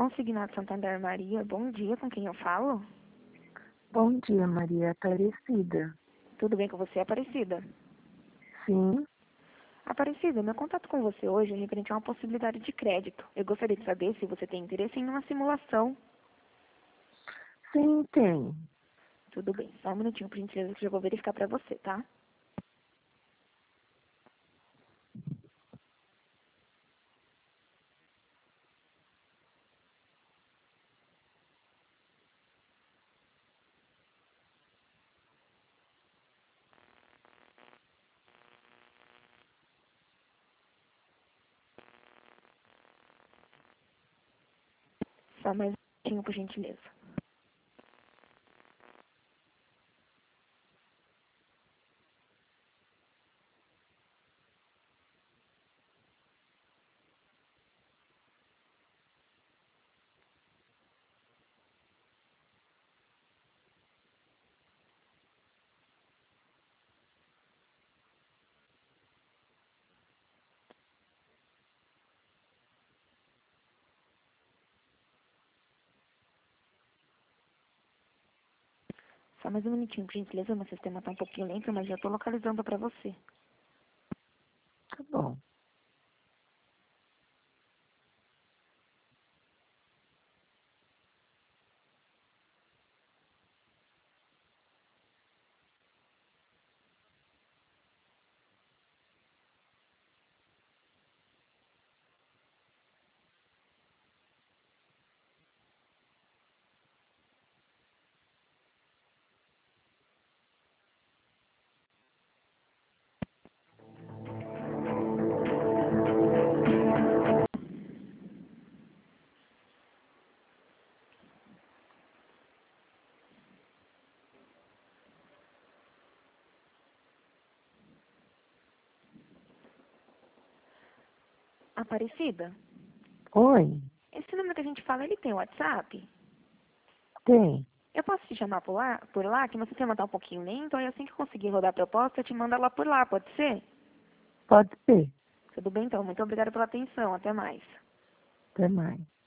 Consignado Santander Maria, bom dia, com quem eu falo? Bom dia, Maria Aparecida. Tudo bem com você, Aparecida? Sim, Aparecida, meu contato com você hoje é referente a uma possibilidade de crédito. Eu gostaria de saber se você tem interesse em uma simulação. sim, tem. Tudo bem, só um minutinho, por gentileza, que eu já vou verificar pra você, tá? Só mais um minutinho, por gentileza. Só mais um minutinho, por gentileza, meu sistema tá um pouquinho lento, mas já tô localizando pra você. Tá bom. Aparecida, Oi, esse número que a gente fala, ele tem WhatsApp? tem. Eu posso te chamar por lá, que meu sistema tá um pouquinho lento, aí assim que eu conseguir rodar a proposta, eu te mando ela por lá, pode ser? Pode ser. Tudo bem, então. Muito obrigada pela atenção. Até mais. Até mais.